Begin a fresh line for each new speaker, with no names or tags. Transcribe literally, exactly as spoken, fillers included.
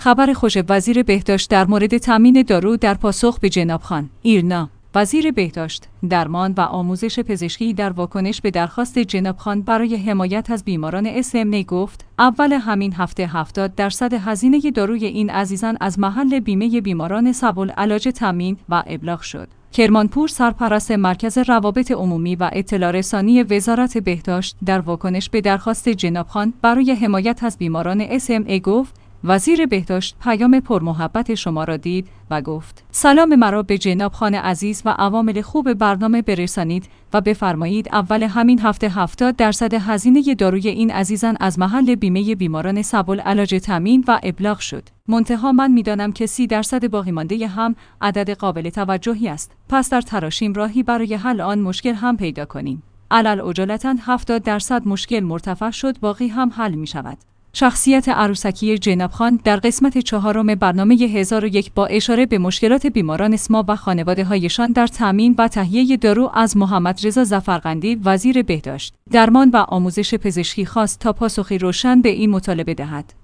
خبر خوش وزیر بهداشت در مورد تامین دارو در پاسخ به جناب خان ایرنا. وزیر بهداشت، درمان و آموزش پزشکی در واکنش به درخواست جناب خان برای حمایت از بیماران اس ام ای گفت: اول همین هفته هفتاد درصد هزینه داروی این عزیزان از محل بیمه بیماران صب‌العلاج تامین و ابلاغ شد. کرمانپور، سرپرست مرکز روابط عمومی و اطلاع رسانی وزارت بهداشت در واکنش به درخواست جناب خان برای حمایت از بیماران اس ام ای گفت: وزیر بهداشت پیام پرمحبت شما را دید و گفت: سلام مرا به جناب خان عزیز و عوامل خوب برنامه برسانید و بفرمایید اول همین هفته هفتاد درصد هزینه داروی این عزیزان از محل بیمه بیماران صب‌العلاج تامین و ابلاغ شد. منتها من میدانم که سی درصد باقی مانده هم عدد قابل توجهی است. پس در تراشیم راهی برای حل آن مشکل هم پیدا کنیم. علل هفتاد درصد مشکل مرتفع شد، باقی هم حل می شود. شخصیت عروسکی جناب خان در قسمت چهارم برنامه هزار و یک با اشاره به مشکلات بیماران اسما و خانواده هایشان در تامین و تهیه دارو از محمد رضا ظفرقندی وزیر بهداشت، درمان و آموزش پزشکی خواست تا پاسخی روشن به این مطالبه دهد.